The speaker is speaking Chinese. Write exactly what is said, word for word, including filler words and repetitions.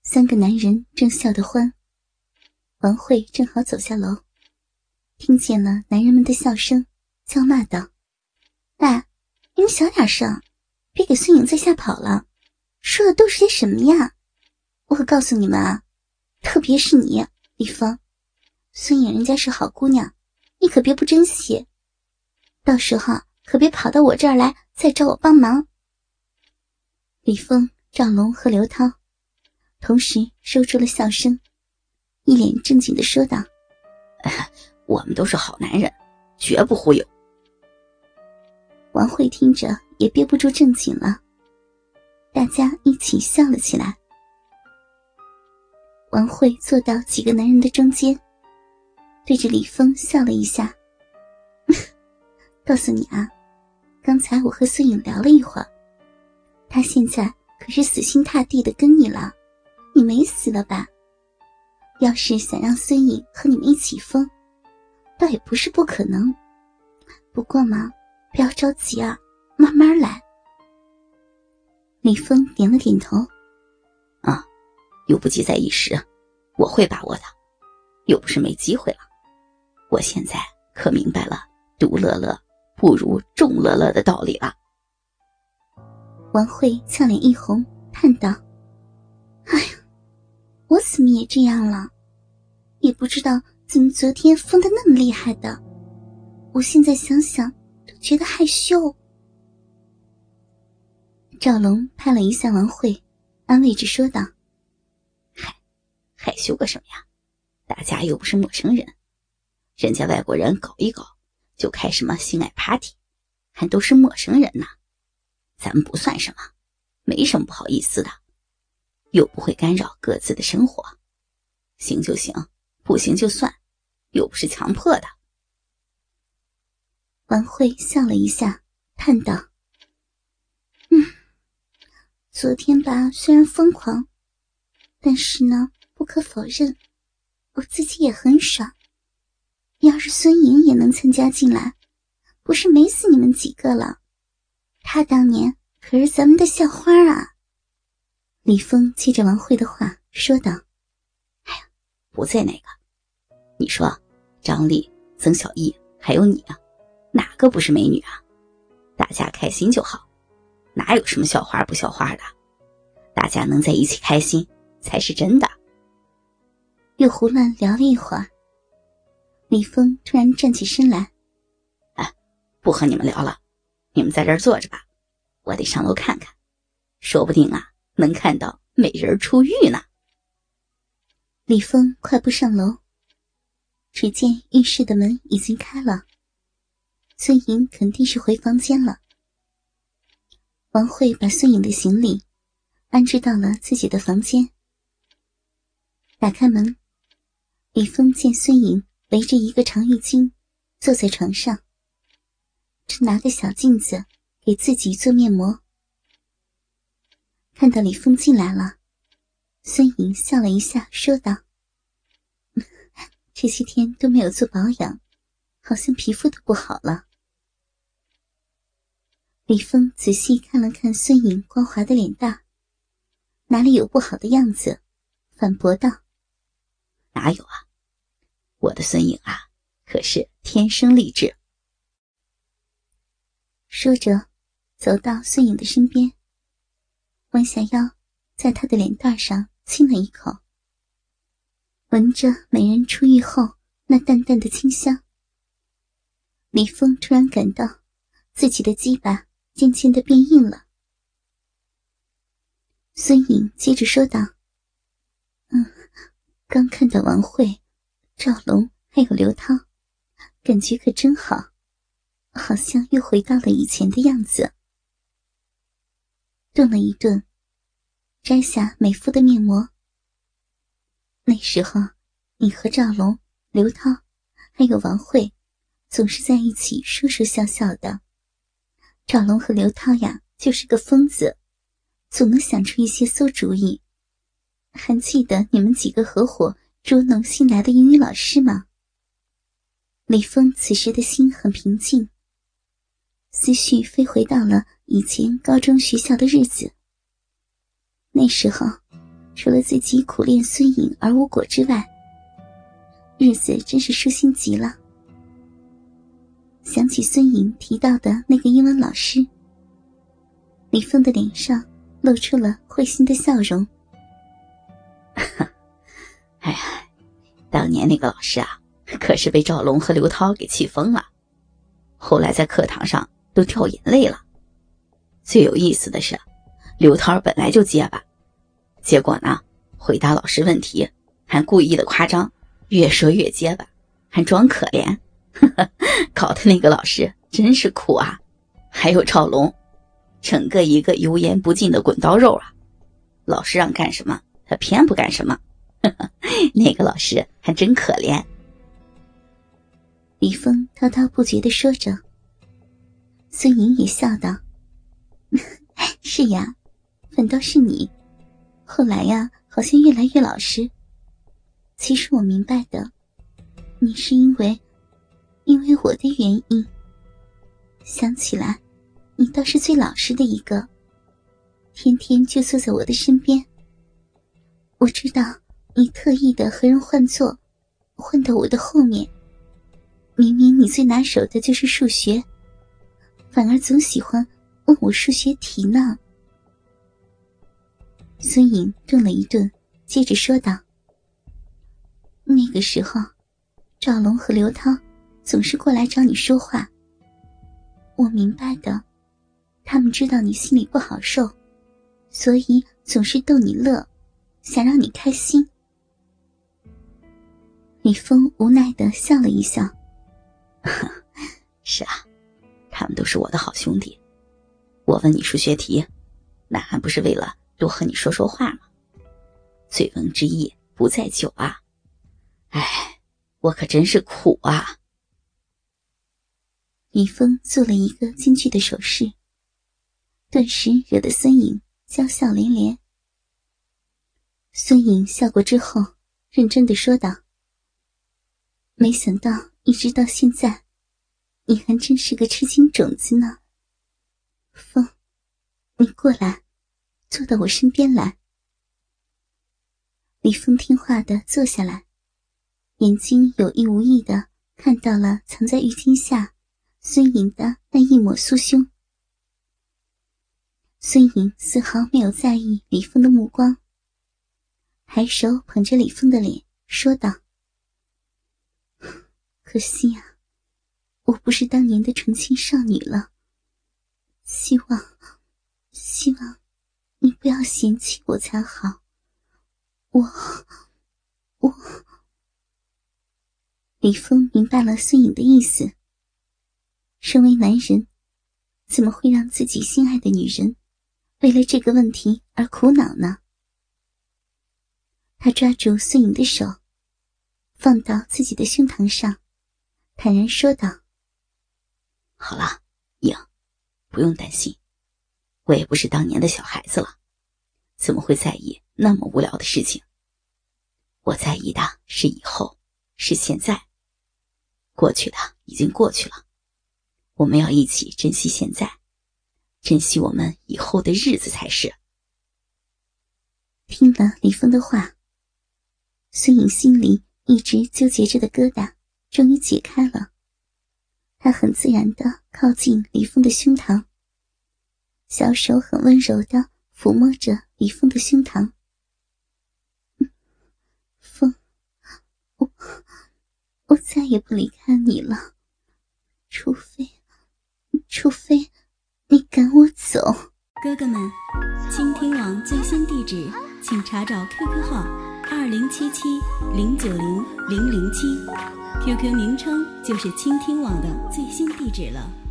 三个男人正笑得欢，王慧正好走下楼，听见了男人们的笑声，叫骂道：“哎，你们小点声，别给孙颖再吓跑了，说的都是些什么呀？我可告诉你们啊，特别是你，李芳，孙颖人家是好姑娘，你可别不珍惜，到时候可别跑到我这儿来再找我帮忙。”李峰、赵龙和刘涛同时收住了笑声，一脸正经地说道：“ 我们都是好男人，绝不忽悠。” 王慧听着也憋不住正经了，大家一起笑了起来。王慧坐到几个男人的中间，对着李峰笑了一下：“告诉你啊，刚才我和孙颖聊了一会儿，他现在可是死心塌地的跟你了，你没死了吧？要是想让孙颖和你们一起疯，倒也不是不可能。不过嘛，不要着急啊，慢慢来。”李峰点了点头：“ 啊，又不急在一时，我会把握的，又不是没机会了。我现在可明白了独乐乐不如众乐乐的道理了。” 王慧俏脸一红，叹道：“哎呀，我怎么也这样了？也不知道怎么昨天疯得那么厉害的，我现在想想都觉得害羞。”赵龙拍了一下王慧，安慰着说道：“ 嗨，害羞个什么呀？大家又不是陌生人，人家外国人搞一搞就开什么性爱 party， 还都是陌生人呢。咱们不算什么，没什么不好意思的，又不会干扰各自的生活，行就行，不行就算，又不是强迫的。” 王慧笑了一下，叹道：“嗯，昨天吧虽然疯狂，但是呢，不可否认，我自己也很爽。要是孙颖也能参加进来，不是美死你们几个了。他当年可是咱们的校花啊。”李峰接着王慧的话说道：“ 哎呀，不在那个，你说张丽、曾小艺还有你啊，哪个不是美女啊？大家开心就好，哪有什么校花不校花的，大家能在一起开心才是真的。” 又胡乱聊了一会儿，李峰突然站起身来：“ 哎，不和你们聊了，你们在这儿坐着吧，我得上楼看看，说不定啊能看到美人出浴呢。” 李峰快步上楼，只见浴室的门已经开了，孙颖肯定是回房间了。王慧把孙颖的行李安置到了自己的房间，打开门，李峰见孙颖围着一个长浴巾坐在床上，正拿个小镜子给自己做面膜。看到李峰进来了，孙颖笑了一下说道：“这些天都没有做保养，好像皮肤都不好了。”李峰仔细看了看孙颖光滑的脸蛋，哪里有不好的样子，反驳道：“ 哪有啊，我的孙颖啊可是天生丽质。” 说着走到孙颖的身边，弯下腰在她的脸蛋上亲了一口，闻着美人出浴后那淡淡的清香，李峰突然感到自己的鸡巴渐渐地变硬了。孙颖接着说道：“嗯，刚看到王慧、赵龙还有刘涛，感觉可真好，好像又回到了以前的样子。”顿了一顿，摘下美肤的面膜。那时候你和赵龙、刘涛还有王慧总是在一起说说笑笑的，赵龙和刘涛呀就是个疯子，总能想出一些馊主意。还记得你们几个合伙捉弄新来的英语老师吗？李峰此时的心很平静，思绪飞回到了以前高中学校的日子。那时候除了自己苦练孙颖而无果之外，日子真是舒心极了。想起孙颖提到的那个英文老师，李峰的脸上露出了会心的笑容。 哎呀，当年那个老师啊，可是被赵龙和刘涛给气疯了，后来在课堂上都掉眼泪了。最有意思的是，刘涛本来就结巴，结果呢，回答老师问题还故意的夸张，越说越结巴，还装可怜，呵呵，搞得那个老师真是苦啊。还有赵龙，整个一个油盐不进的滚刀肉啊，老师让干什么他偏不干什么，呵呵，那个老师还真可怜。 李峰滔滔不绝地说着，孙颖也笑道：是呀，反倒是你，后来呀，好像越来越老实。其实我明白的，你是因为因为我的原因。想起来，你倒是最老实的一个，天天就坐在我的身边。我知道你特意的和人换座，换到我的后面。明明你最拿手的就是数学，反而总喜欢问我数学题呢。孙颖顿了一顿，接着说道：那个时候，赵龙和刘涛总是过来找你说话。我明白的，他们知道你心里不好受，所以总是逗你乐，想让你开心。李峰无奈地笑了一笑。 是啊，他们都是我的好兄弟，我问你数学题，那还不是为了多和你说说话吗？醉翁之意不在酒啊，哎，我可真是苦啊。 李峰做了一个京剧的手势，顿时惹得孙颖娇笑连连。孙颖笑过之后，认真地说道：没想到一直到现在，你还真是个吃惊种子呢。峰，你过来，坐到我身边来。李峰听话地坐下来，眼睛有意无意地看到了藏在浴巾下孙颖的那一抹酥胸。孙颖丝毫没有在意李峰的目光，抬手捧着李峰的脸说道：可惜啊，我不是当年的纯情少女了，希望希望你不要嫌弃我才好。我我李峰明白了孙颖的意思，身为男人，怎么会让自己心爱的女人为了这个问题而苦恼呢？他抓住孙颖的手，放到自己的胸膛上，坦然说道： 好了，颖，不用担心，我也不是当年的小孩子了，怎么会在意那么无聊的事情？我在意的是以后，是现在，过去的已经过去了，我们要一起珍惜现在，珍惜我们以后的日子才是。 听了李峰的话，孙颖心里一直纠结着的疙瘩终于解开了。他很自然地靠近李峰的胸膛，小手很温柔地抚摸着李峰的胸膛。峰，我我再也不离开你了，除非除非你赶我走。 哥哥们，倾听网最新地址请查找 Q Q 号二零七七零九零零零七 ，Q Q 名称就是倾听网的最新地址了。